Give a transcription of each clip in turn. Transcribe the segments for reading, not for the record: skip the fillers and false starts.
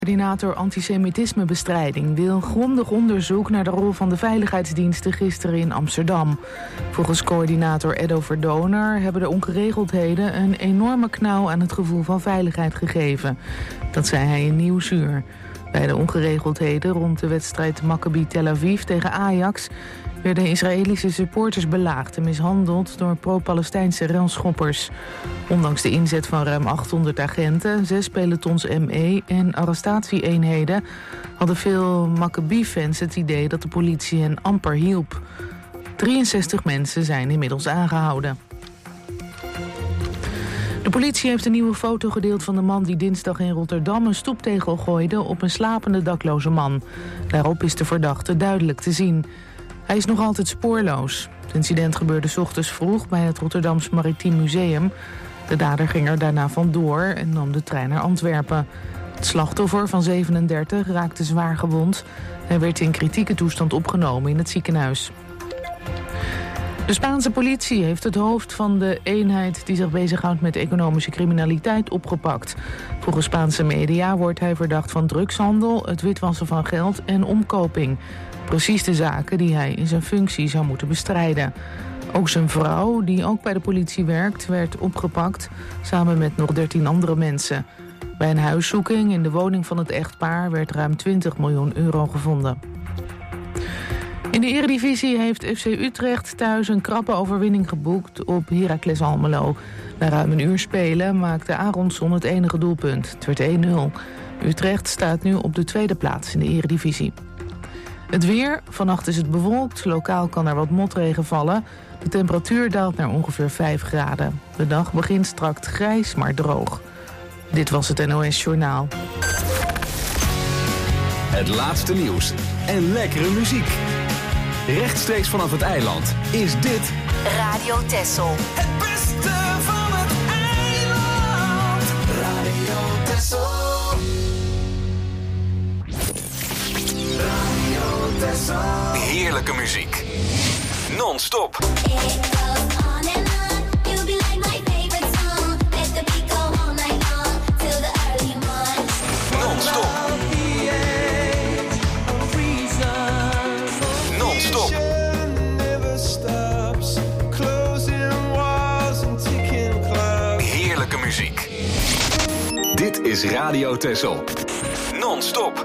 Coördinator antisemitismebestrijding wil grondig onderzoek naar de rol van de veiligheidsdiensten gisteren in Amsterdam. Volgens coördinator Edo Verdoner hebben de ongeregeldheden een enorme knauw aan het gevoel van veiligheid gegeven. Dat zei hij in Nieuwsuur. Bij de ongeregeldheden rond de wedstrijd Maccabi Tel Aviv tegen Ajax werden Israëlische supporters belaagd en mishandeld door pro-Palestijnse relschoppers. Ondanks de inzet van ruim 800 agenten, 6 pelotons ME en arrestatieeenheden hadden veel Maccabi-fans het idee dat de politie hen amper hielp. 63 mensen zijn inmiddels aangehouden. De politie heeft een nieuwe foto gedeeld van de man die dinsdag in Rotterdam een stoeptegel gooide op een slapende dakloze man. Daarop is de verdachte duidelijk te zien. Hij is nog altijd spoorloos. Het incident gebeurde 's ochtends vroeg bij het Rotterdams Maritiem Museum. De dader ging er daarna vandoor en nam de trein naar Antwerpen. Het slachtoffer van 37 raakte zwaar gewond. Hij werd in kritieke toestand opgenomen in het ziekenhuis. De Spaanse politie heeft het hoofd van de eenheid die zich bezighoudt met economische criminaliteit opgepakt. Volgens Spaanse media wordt hij verdacht van drugshandel, het witwassen van geld en omkoping. Precies de zaken die hij in zijn functie zou moeten bestrijden. Ook zijn vrouw, die ook bij de politie werkt, werd opgepakt, samen met nog 13 andere mensen. Bij een huiszoeking in de woning van het echtpaar werd ruim 20 miljoen euro gevonden. In de Eredivisie heeft FC Utrecht thuis een krappe overwinning geboekt op Heracles Almelo. Na ruim een uur spelen maakte Aronson het enige doelpunt. Het werd 1-0. Utrecht staat nu op de tweede plaats in de Eredivisie. Het weer. Vannacht is het bewolkt. Lokaal kan er wat motregen vallen. De temperatuur daalt naar ongeveer 5 graden. De dag begint straks grijs, maar droog. Dit was het NOS Journaal. Het laatste nieuws en lekkere muziek. Rechtstreeks vanaf het eiland is dit Radio Texel. Het beste van het eiland. Radio Texel. Radio Texel. heerlijke muziek. Non-stop. Non-stop. Non-stop. Heerlijke muziek. Dit is Radio Texel. Non-stop.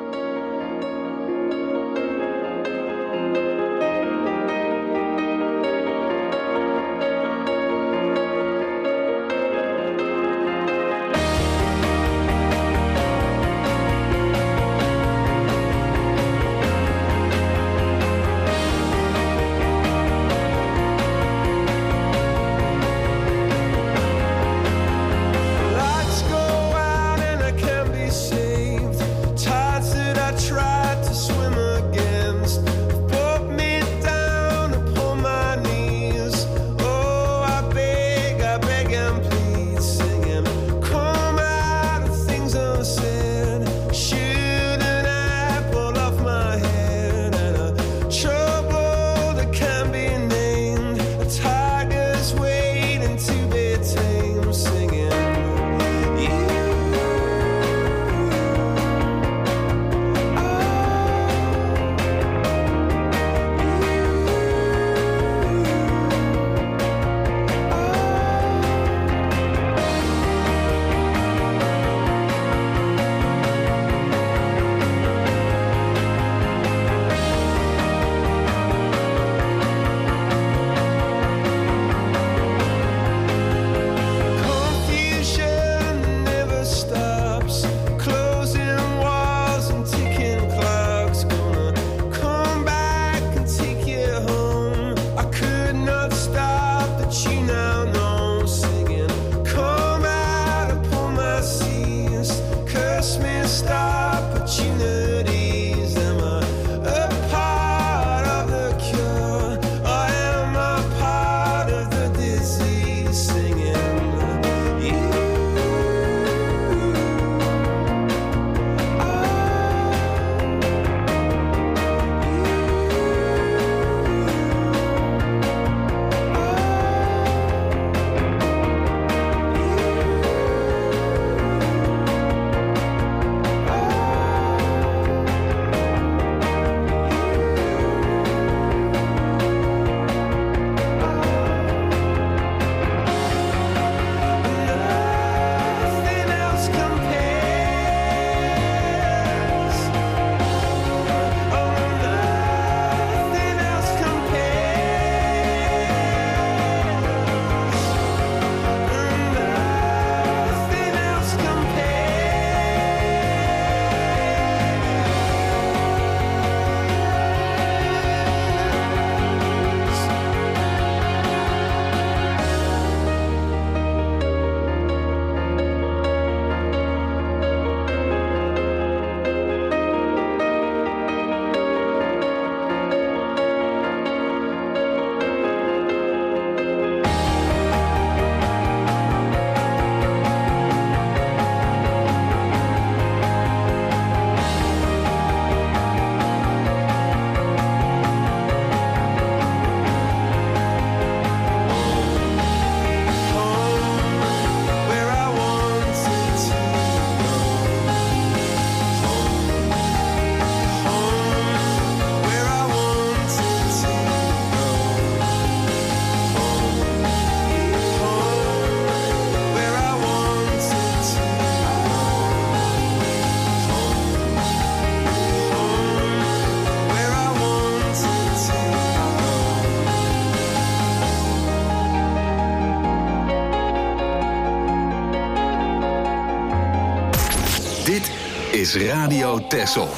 is Radio Texel.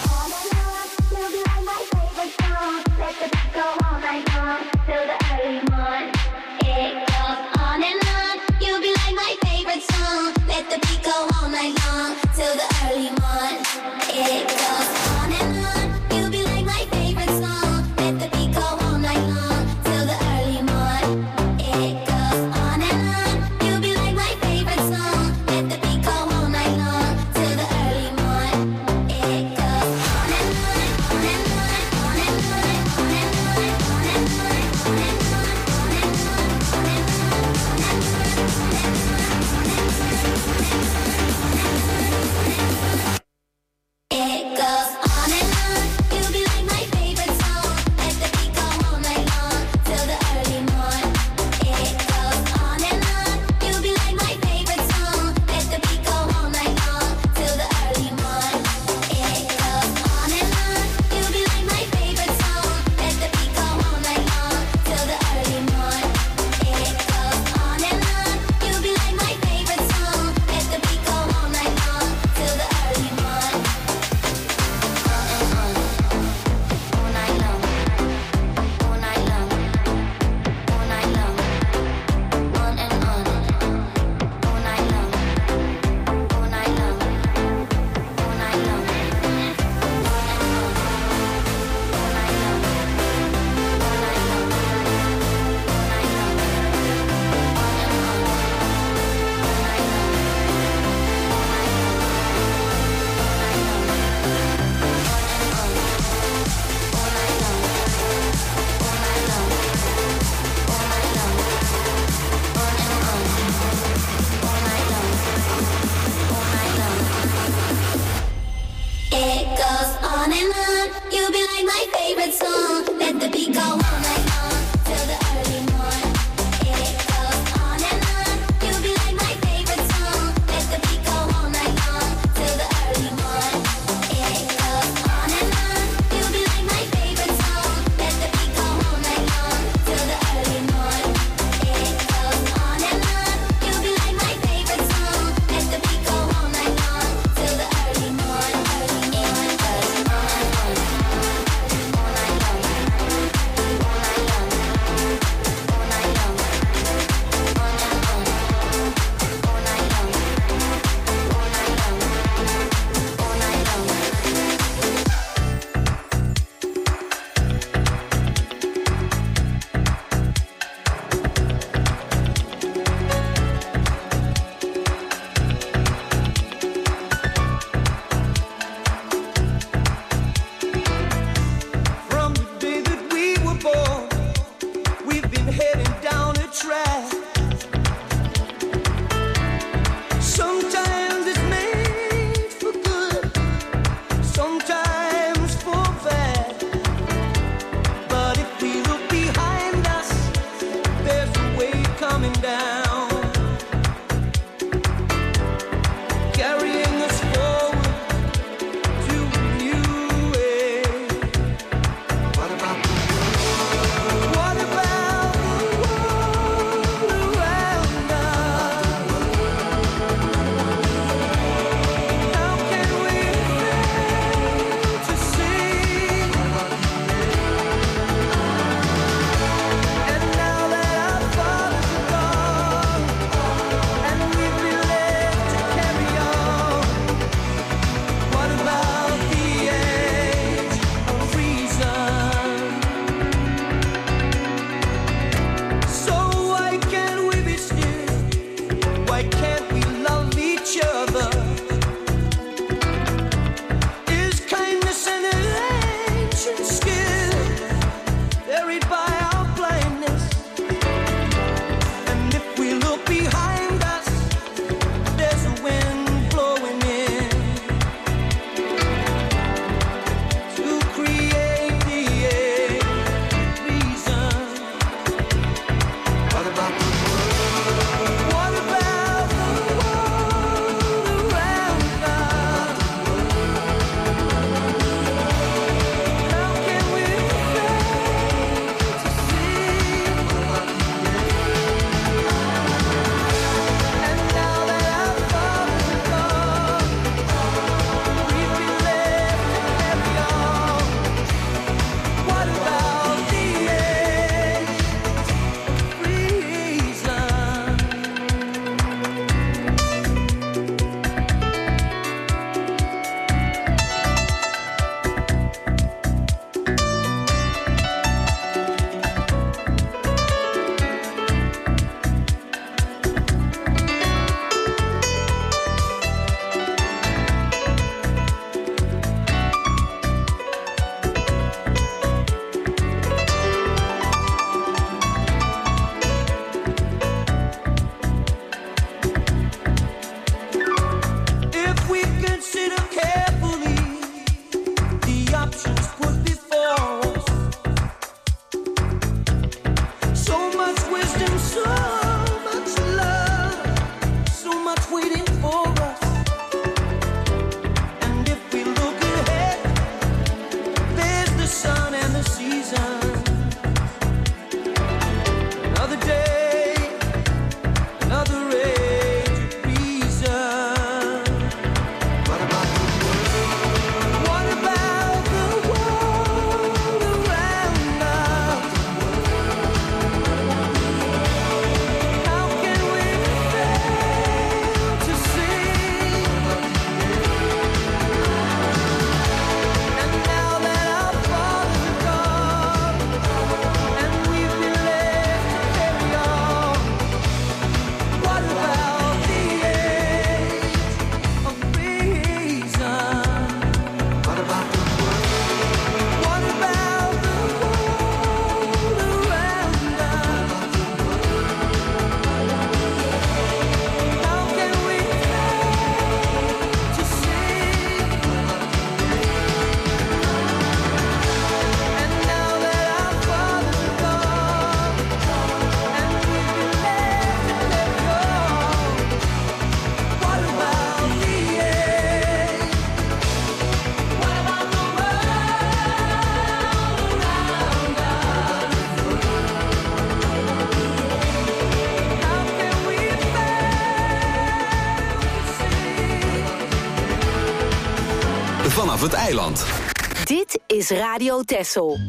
vanaf het eiland. Dit is Radio Texel.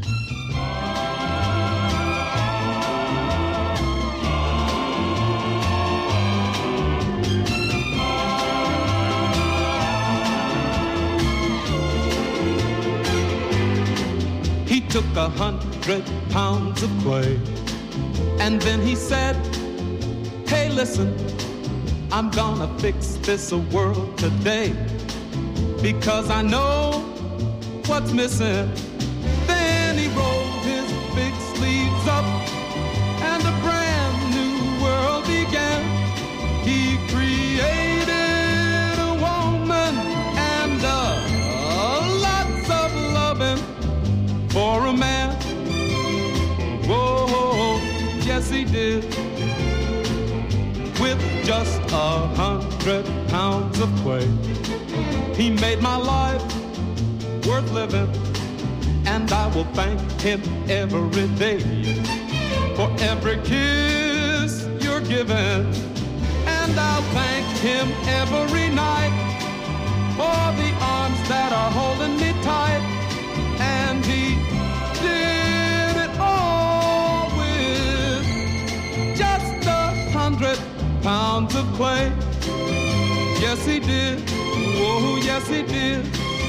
He took 100 pounds of clay, and then he said, hey, listen, I'm gonna fix this world today, because I know what's missing. Then he rolled his big sleeves up, and a brand new world began. He created a woman and lots of loving for a man. Whoa, yes he did. With just 100 pounds of clay, he made my life worth living, and I will thank him every day for every kiss you're giving, and I'll thank him every night for the arms that are holding me tight. And he did it all with just 100 pounds of clay. Yes, he did. Oh, yes, he did.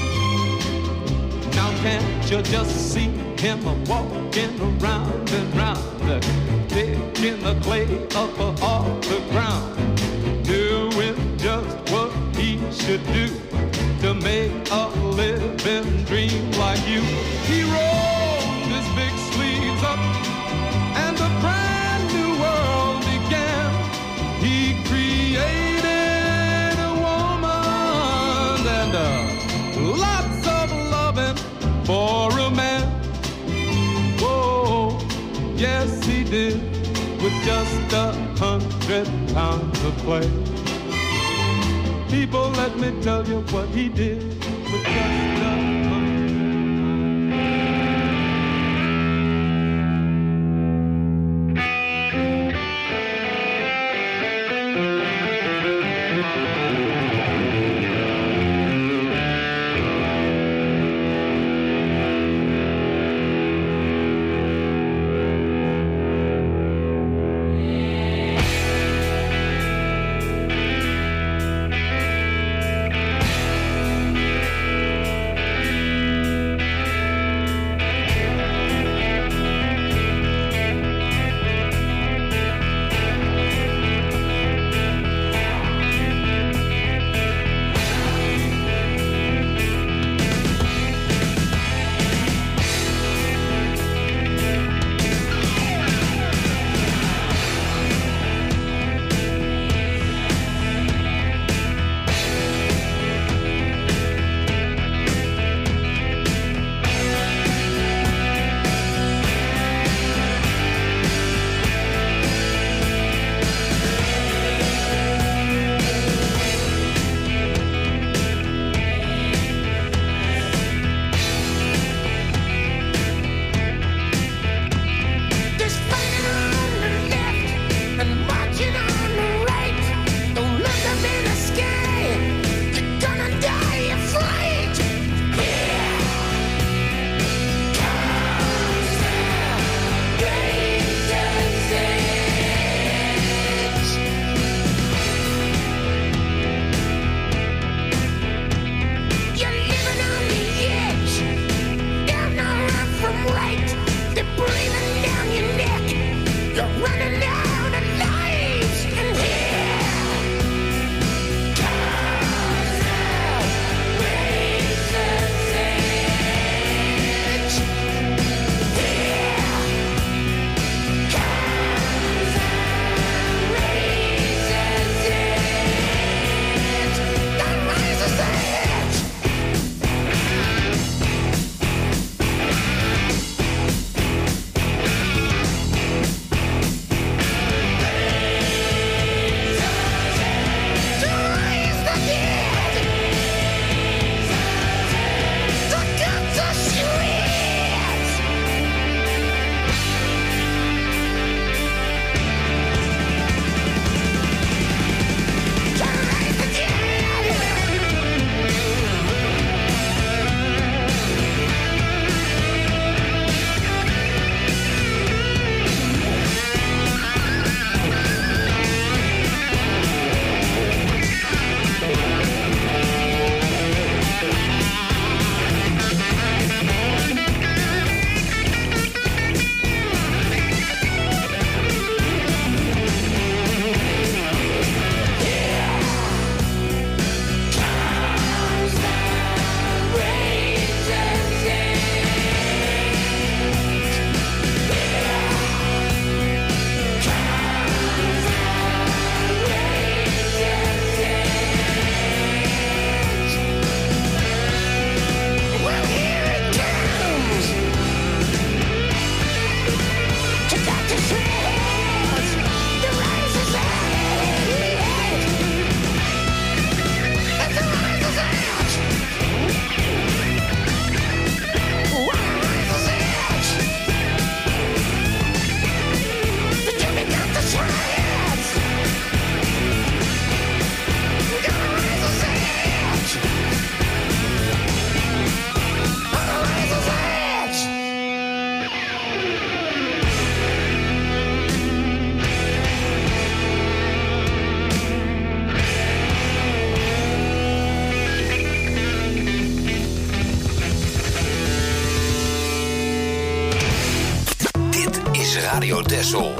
Now can't you just see him walking around and round, picking the clay up off the ground, doing just what he should do to make a living dream like you. He rolled his big sleeves up, and a brand new world began. He created a woman and lots of loving for a man. Whoa, yes he did, with just 100 pounds of clay. People, let me tell you what he did with just 100. Radio Texel.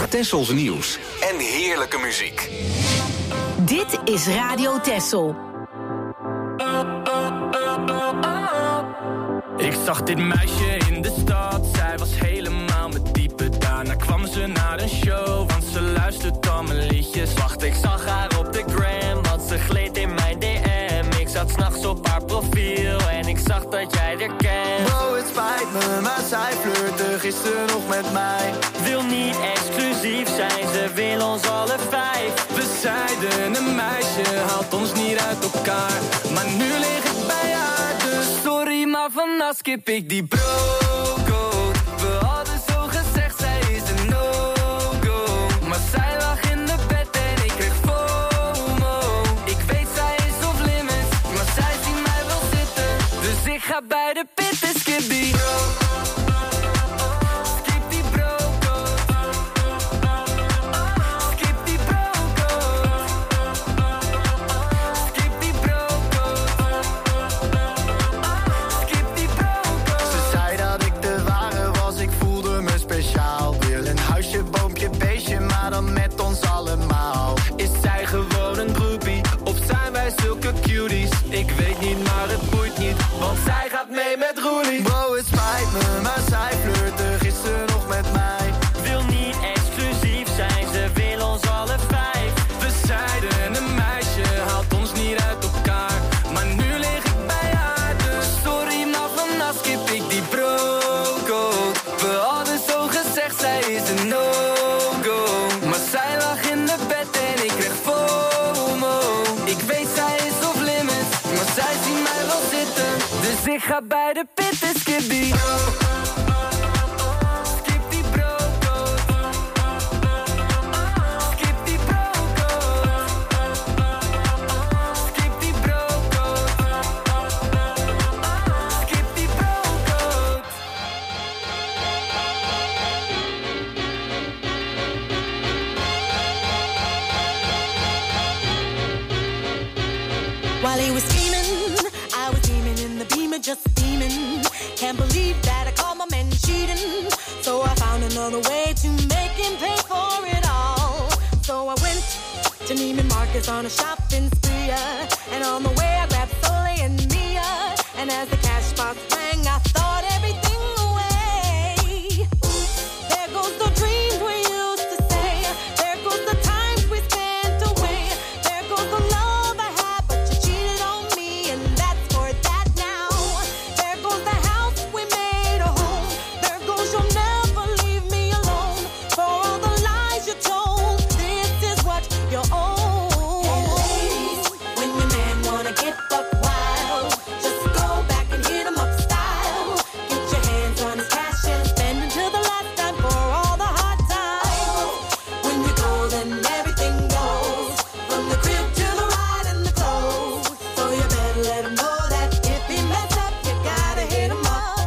Tessels nieuws en heerlijke muziek. Dit is Radio Tessel. Ik zag dit meisje in de stad, zij was helemaal met diepe. Daarna kwam ze naar een show, want ze luistert al mijn liedjes. Wacht, ik zag haar op de gram, want ze gleed in mijn DM. Ik zat 's nachts op haar profiel en ik zag dat jij er kent. Bro, het spijt me, maar zij flirte gisteren nog met mij. Wil niet exclusief zijn, ze wil ons alle 5. We zeiden een meisje haalt ons niet uit elkaar, maar nu lig ik bij haar, dus sorry, maar vannacht skip ik die bro-code. We hadden zo gezegd, zij is een no-go, maar zij lag in de bed en ik kreeg FOMO. Ik weet zij is off limits, maar zij ziet mij wel zitten, dus ik ga bij de pit en skip die ik weet niet, maar het boeit niet, want zij gaat mee met Roelie. Bro, het spijt me, maar zij flirte gisteren nog met mij. Wil niet exclusief zijn, ze wil ons alle 5. We zeiden een meisje haalt ons niet uit elkaar, maar nu lig ik bij haar, dus sorry, maar vannacht skip ik die bro-code. We hadden zo gezegd, zij is een no-go, maar zij lag in de bed en ik kreeg FOMO. Ik weet zij is off limits, maar zij zien mij wel zitten, dus ik ga bij de pit en skip die skip die bro-code. Skip die bro-code. Skip die bro-code. Skip die bro-code. While he was scheming, I was beaming in the beamer, just beaming. Can't believe that I caught my man cheating. So I found another way to make him pay for it all. So I went to Neiman Marcus on a shopping spree. And on the way I grabbed Soleil and Mia. And as the cash box rang, I thought everything away. There goes the dreams we used to say. There goes the times we spent away. There goes the love I had, but you cheated on me, and that's for that now. There goes the house we made a home. There goes you'll never leave me alone. For all the lies you told, this is what you own. And ladies, when your man wanna get buck wild, just go back and hit him up style. Get your hands on his cash and spend until the last time for all the hard times. When you go, then everything goes, from the crib to the ride and the clothes. So you better let him know that if he mess up, you gotta hit him up.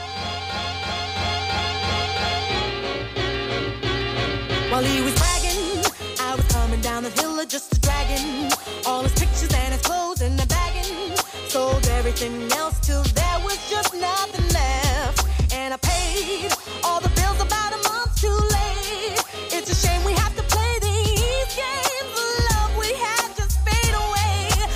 While he was bragging, I was coming down the hill of just a dragon. All his pictures and his clothes in the bagging. Sold everything else till there was just nothing left. And I paid all the bills about a month too late. It's a shame we have to play these games. The love we had just fade away,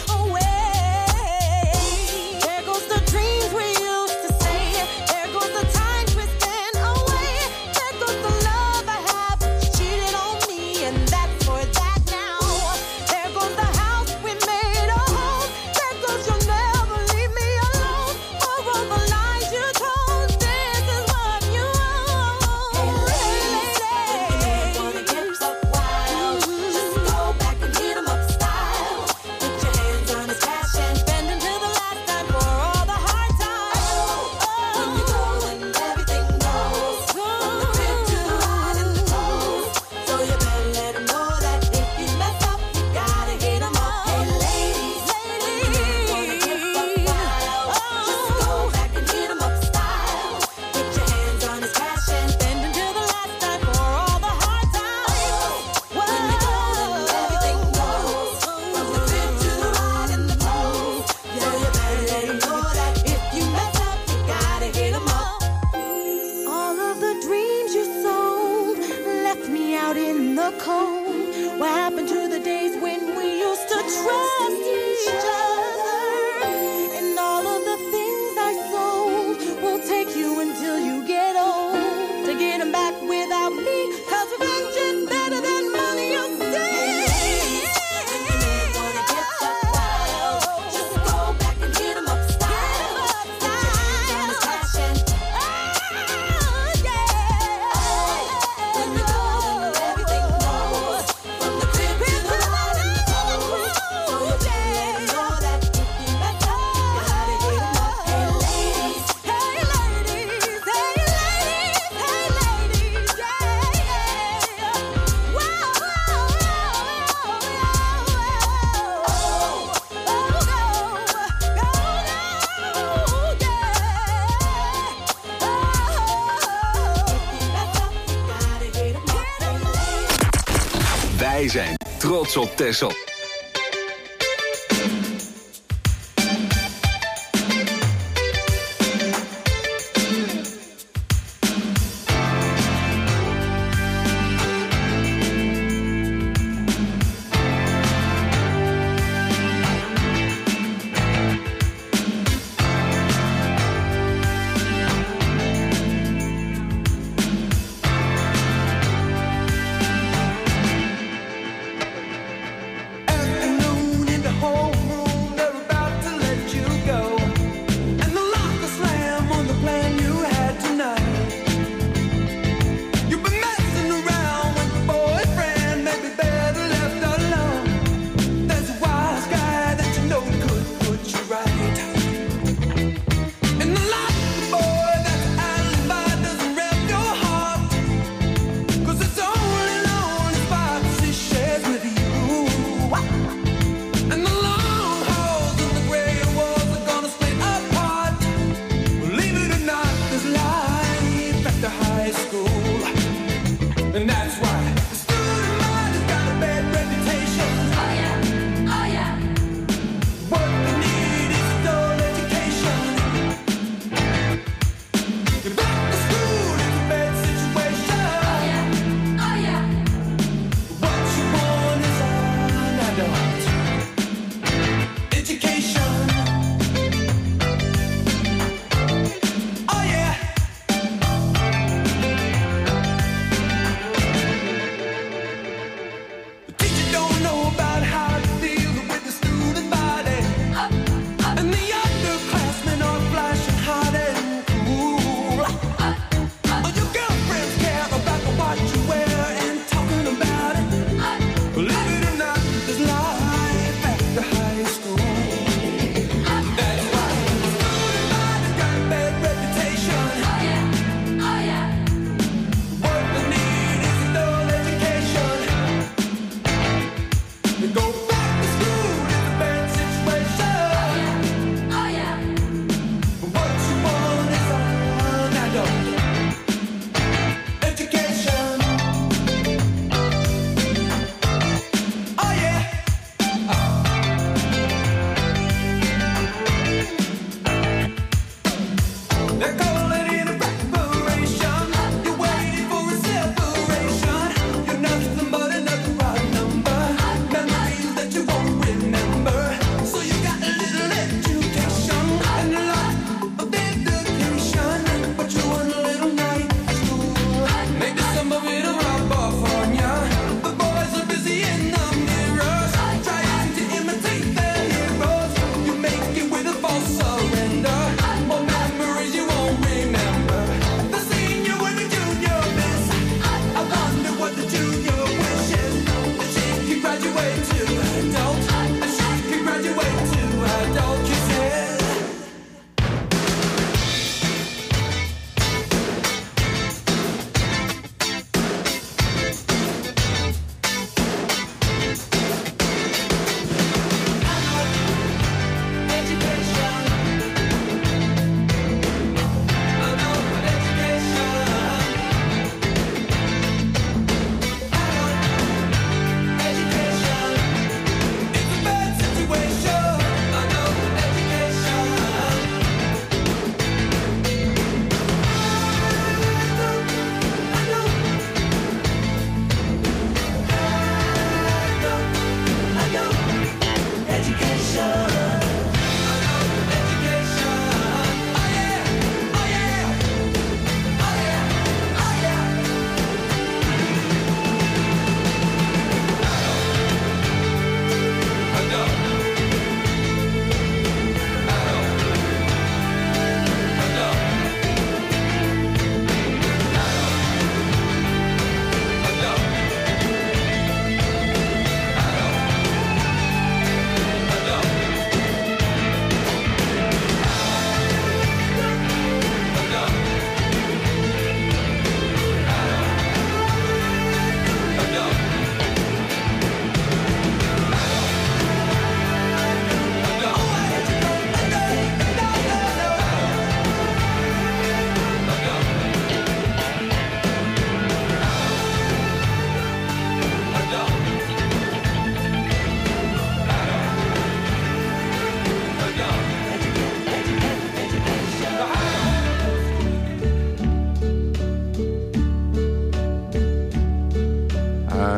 away. There goes the dreams we used to say. There goes the times we spent away. There goes the love I had, but you cheated on me, and that's for that now. There goes the house we made a home. There goes you'll never leave me alone. miracle. What happened to the days when we used to trust each other? And all of the things I sold will take you until you get old to get them back without me. 'Cause revenge is better than money, you see. Wij zijn trots op Texel.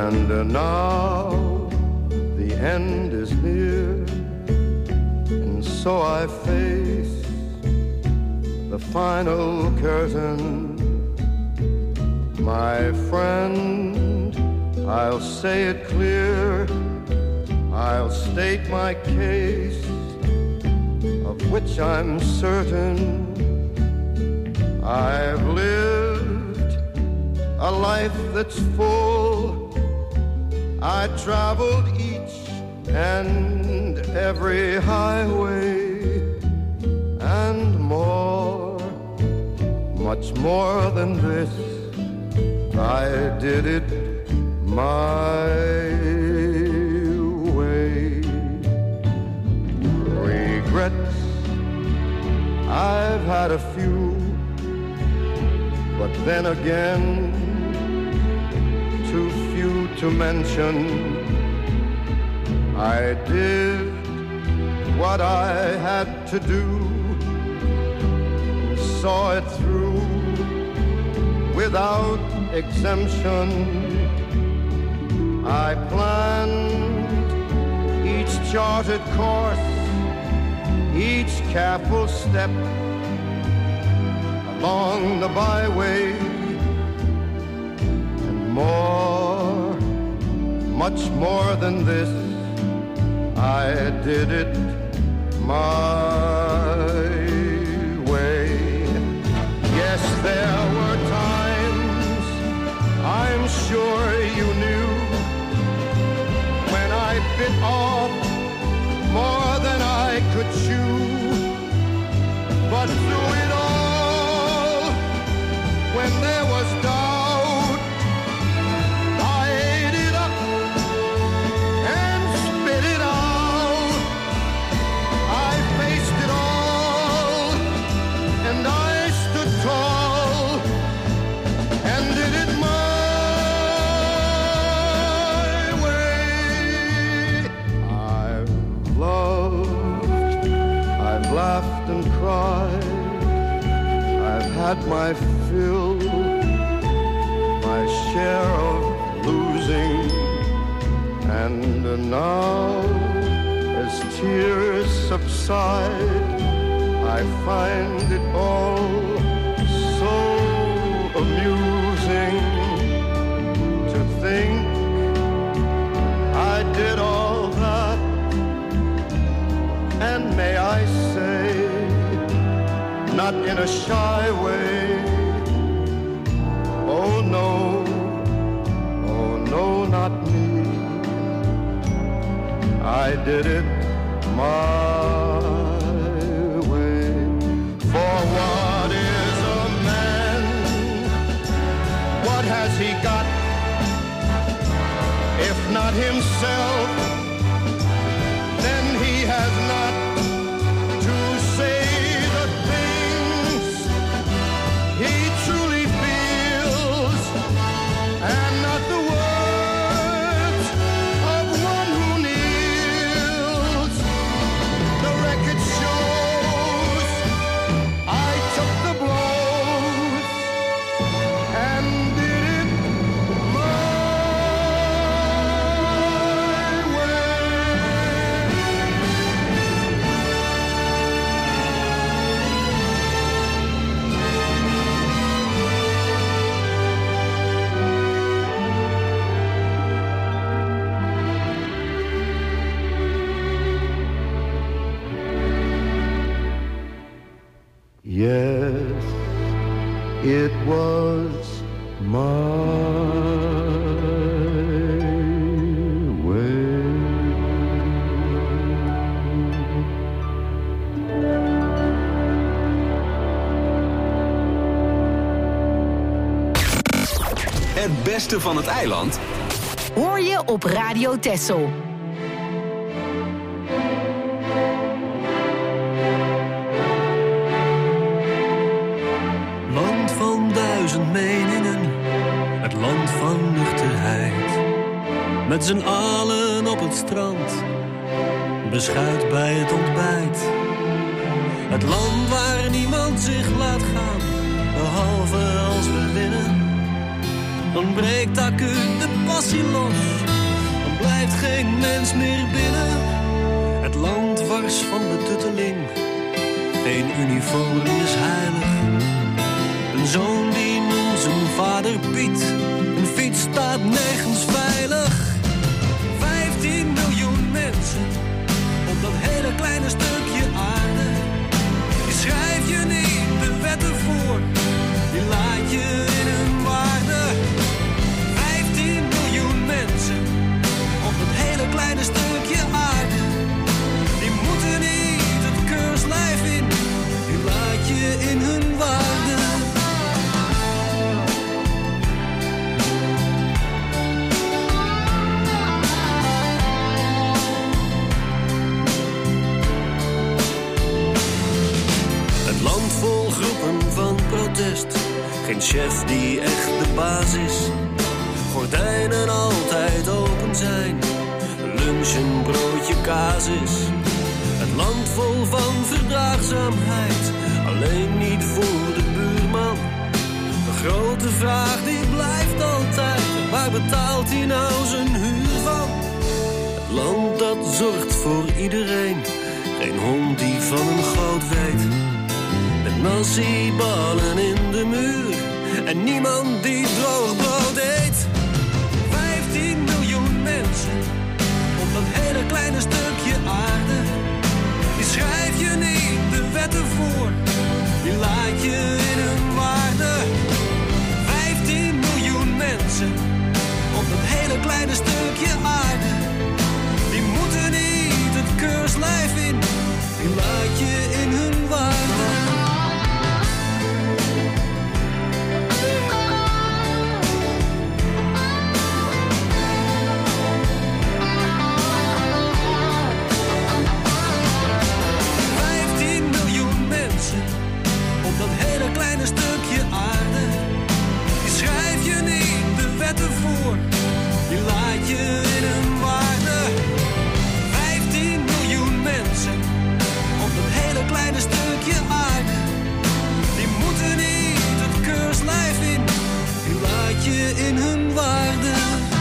And now the end is near, and so I face the final curtain. My friend, I'll say it clear, I'll state my case, of which I'm certain. I've lived a life that's full. I traveled each and every highway and more, much more than this. I did it my way. Regrets, I've had a few, but then again, too few to mention. I did what I had to do, saw it through without exemption. I planned each charted course, each careful step along the byway, and more, much more than this, I did it my way. Yes, there were times, I'm sure you knew, when I bit off more than I could chew. But through it all, when there was doubt, I ate it up and spit it out. I faced it all, and I stood tall, and did it my way. I've loved, I've laughed and cried, I've had my fill, my share of losing, and now, as tears subside, I find it all so amusing to think I did all that, and may I say, not in a shy way, oh no, not me. I did it my way. For what is a man? What has he got? If not himself, then he has not to say the things he truly feels, and not the words of one who kneels. The record shows I took the blows and did it my Yes, it was my way. Het beste van het eiland hoor je op Radio Texel. Land van duizend meningen, het land van nuchterheid. Met z'n allen op het strand, beschuit bij het ontbijt. Het land waar niemand zich laat gaan, behalve als we winnen. Dan breekt acuut de passie los, dan blijft geen mens meer binnen. Het land wars van de tutteling, geen uniform is heilig. Een zoon die noemt zijn vader Piet, een fiets staat nergens veilig. 15 miljoen mensen op dat hele kleine stukje aarde. Die schrijf je niet de wetten voor, die laat je in hun waarde. 15 miljoen mensen op dat hele kleine stukje aarde. Die moeten niet het keurslijf in, die laat je in hun waarde. Het land vol groepen van protest, geen chef die echt de baas is. Gordijnen altijd open zijn, lunch een broodje kaas is. Het land vol van verdraagzaamheid, alleen niet voor de buurman. De grote vraag die blijft altijd, waar betaalt hij nou zijn huur van? Het land dat zorgt voor iedereen, geen hond die van een goot weet. Met nasi-ballen in de muur en niemand die droog brood eet. 15 miljoen mensen op dat hele kleine stukje aarde. Die schrijf je niet de wetten voor, die laat je in hun waarde. 15 miljoen mensen op dat hele kleine stukje aarde. Die moeten niet het keurslijf in, die laat je in hun waarde. Op dat hele kleine stukje aarde, die schrijf je niet de wetten voor, die laat je in hun waarde. 15 miljoen mensen op dat hele kleine stukje aarde, die moeten niet het keurslijf in, die laat je in hun waarde.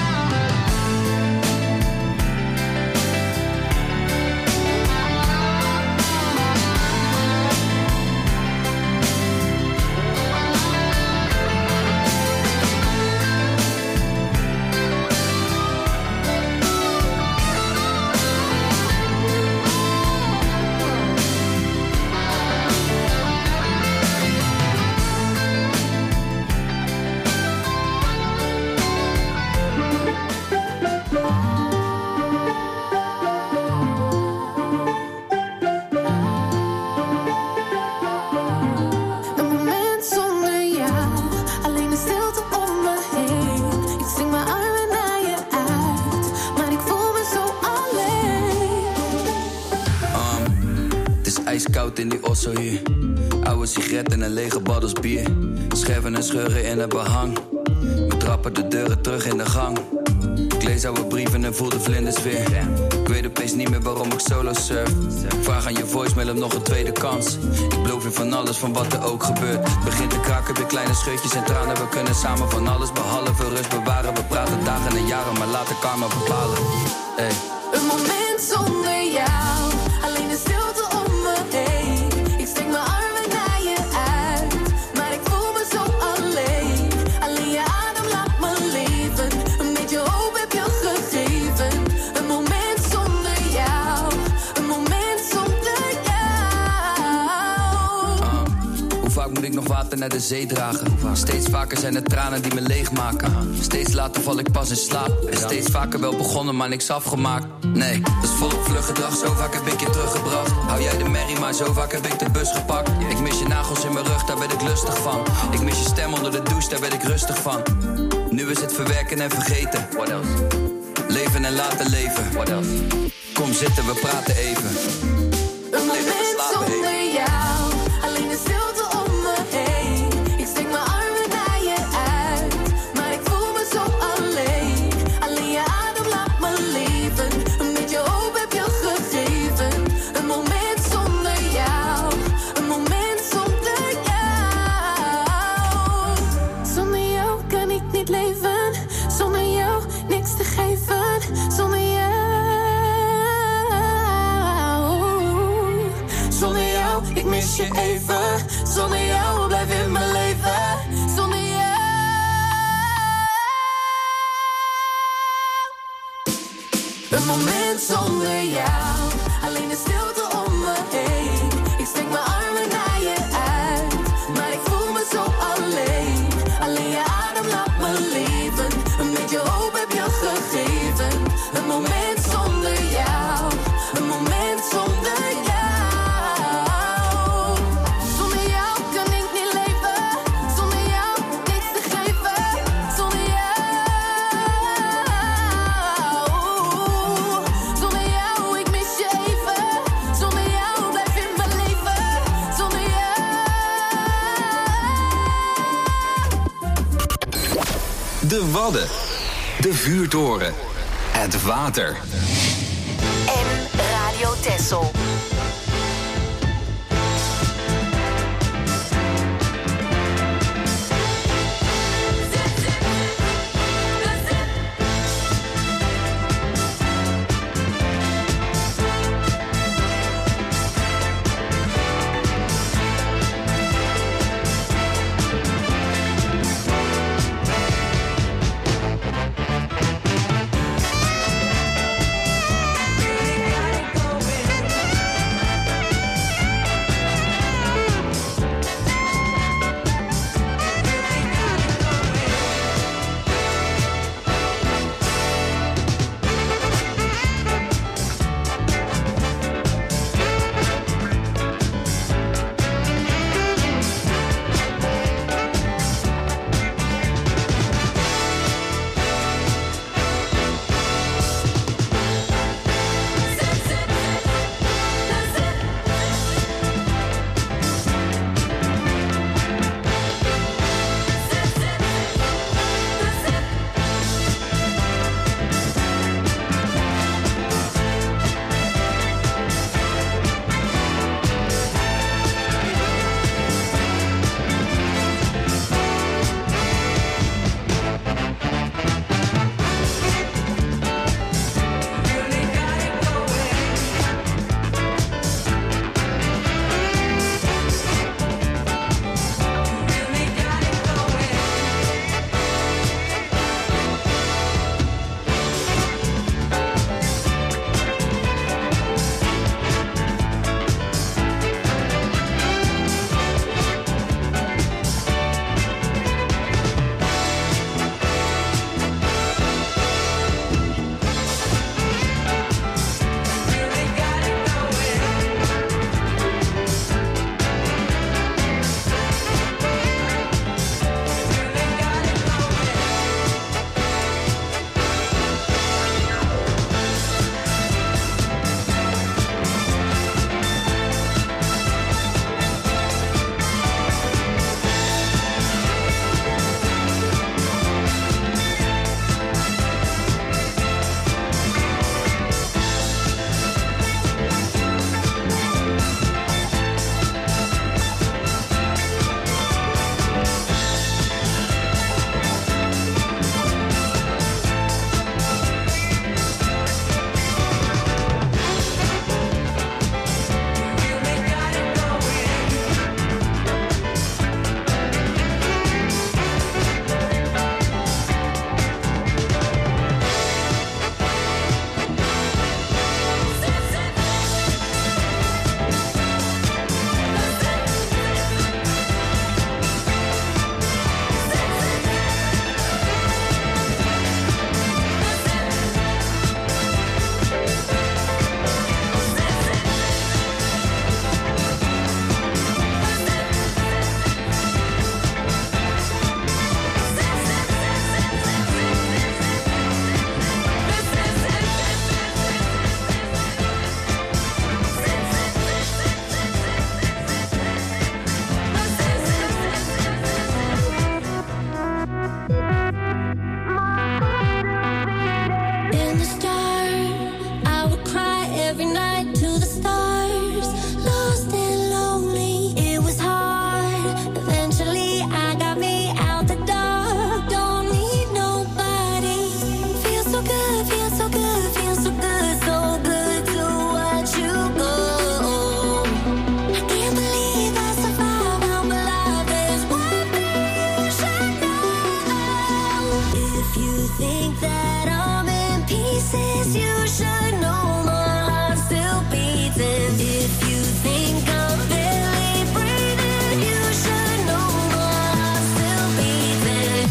Koud in die osso hier. Oude sigaret en een lege baddels bier. Scherven en scheuren in het behang. We trappen de deuren terug in de gang. Ik lees oude brieven en voel de vlinders weer. Ik weet opeens niet meer waarom ik solo surf. Vraag aan je voicemail om nog een tweede kans. Ik beloof je van alles, van wat er ook gebeurt. Het begint te kraken, weer kleine scheutjes en tranen. We kunnen samen van alles behalve rust bewaren. We praten dagen en jaren, maar laten karma bepalen. Hey. Een moment zonder jou, alleen de stilte om me heen. Ik steek mijn armen naar je uit, maar ik voel me zo alleen. Alleen je adem laat me leven, een beetje hoop heb je gegeven. Een moment zonder jou, een moment zonder jou. Hoe vaak moet ik nog water naar de zee dragen? Steeds vaker zijn het tranen die me leegmaken. Steeds later val ik pas in slaap. En steeds vaker wel begonnen, maar niks afgemaakt. Nee, dat is volop vlug gedrag. Zo vaak heb ik je teruggebracht. Hou jij de merrie, maar zo vaak heb ik de bus gepakt. Ik mis je nagels in mijn rug, daar ben ik lustig van. Ik mis je stem onder de douche, daar ben ik rustig van. Nu is het verwerken en vergeten. What else? Leven en laten leven. What else? Kom zitten, we praten even. Een moment zonder jou, alleen de stilte om me heen. Ik steek mijn armen naar je uit, maar ik voel me zo alleen. Alleen je adem laat me leven, een beetje hoop heb je gegeven. Een moment zonder jou, een moment zonder jou. Zonder jou kan ik niet leven, zonder jou mis je even. Zonder jou blijf in mijn leven. Zonder jou. Een moment zonder jou. Alleen de stilte om me heen. Ik strek mijn armen naar je uit. Maar ik voel me zo alleen. Alleen je adem laat me leven. Een beetje hoop heb je gegeven. Een moment zonder jou. Een moment zonder jou. Zonder jou kan ik niet leven. Zonder jou niks te geven. Zonder jou. Zonder jou, ik mis je even. Zonder jou blijf in mijn leven. Zonder jou. De Wadden. De vuurtoren. Het water. En Radio Texel. think that I'm in pieces, you should know my heart still beating. If you think I'm barely breathing, you should know my heart still beating.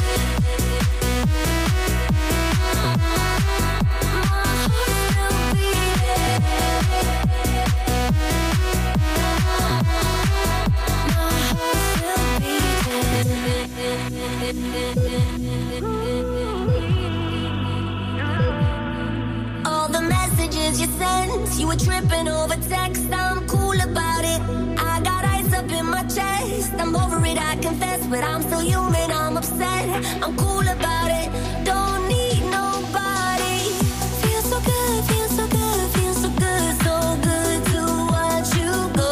All the messages you sent, you were tripping over text. I'm cool about it. I got ice up in my chest. I'm over it, I confess, but I'm still human. I'm upset. I'm cool about it. Don't need nobody. Feel so good, feel so good, feel so good, so good to watch you go.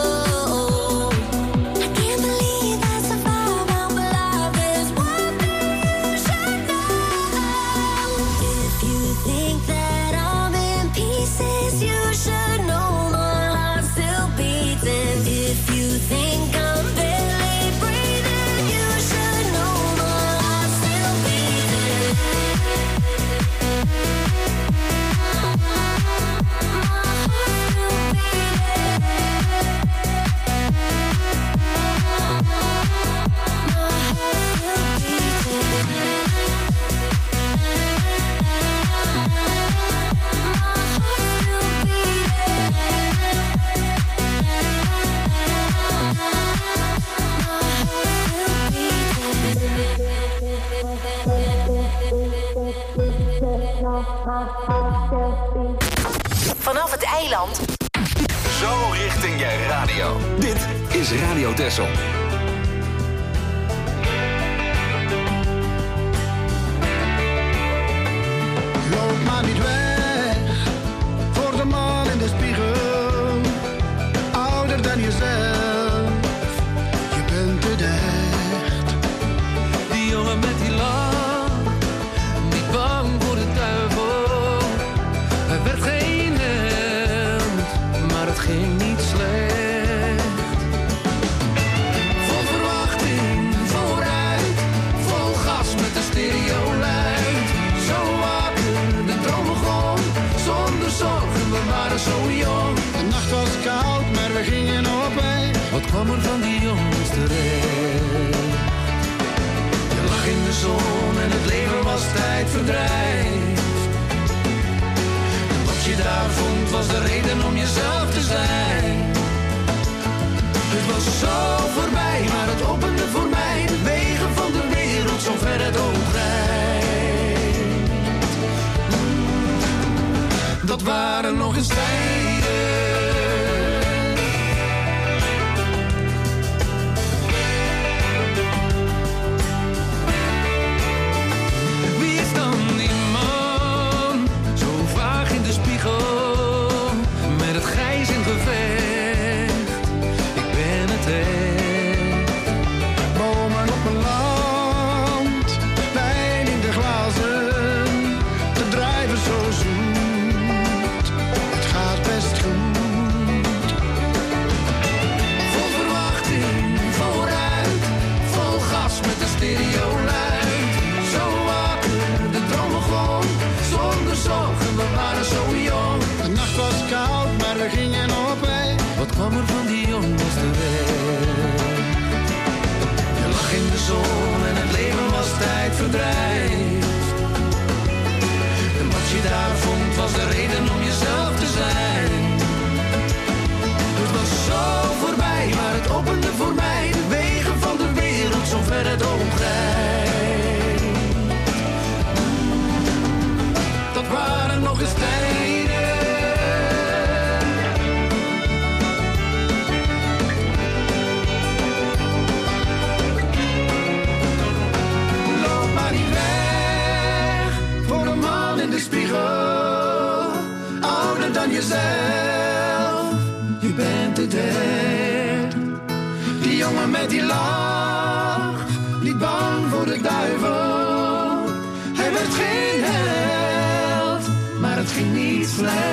I can't believe I survived. I'm alive. There's one thing you should know. If you think that I'm in pieces, you should know my heart still beating. If you think I'm barely breathing, you should know my heart still beating. Vanaf het eiland. Zo richting je radio. Dit is Radio Texel. Loop maar niet weg voor de man in de spiegel. Ouder dan jezelf, je bent het echt. Die jongen met die lach, niet bang voor de duivel. Hij werd geen held, maar het ging niet slecht. Vol verwachting, vooruit, vol gas met de stereo luid. Zo wakker, de droom begon, zonder zorgen, we waren zo jong. De nacht was koud, maar we gingen op weg. Wat kwam er van die jongens terecht? Je lag in de zon en het leven was tijdverdrijf. En wat je daar vond was de reden om jezelf te zijn. Het was zo voorbij, maar het opende voor mij de wegen van de wereld, zo ver het oog reikt. Dat waren nog eens tijden. Wie is dan die man, zo vaag in de spiegel, met het grijs in gevecht? Ik ben het echt. Bomen op een land, wijn in de glazen, de drijven zo zoet, het gaat best goed. Vol verwachting, vooruit, vol gas met de stereo luid. Zo wakker, de droom begon, zonder zorgen, we waren zo jong. De nacht was koud, maar we gingen op weg. Wat kwam er van die jongens terecht? Je lag in de zon en het leven was tijdverdrijf. En wat je daar vond was de reden om jezelf te zijn. Het was zo voorbij, maar het opende voor mij de wegen van de wereld, zo ver het oog reikt. Dat waren nog eens tijden. Loop maar niet weg voor een man in de spiegel, ouder dan jezelf, je bent het echt. Die jongen met die lach, niet bang voor de duivel. Hij werd geen held, maar het ging niet slecht.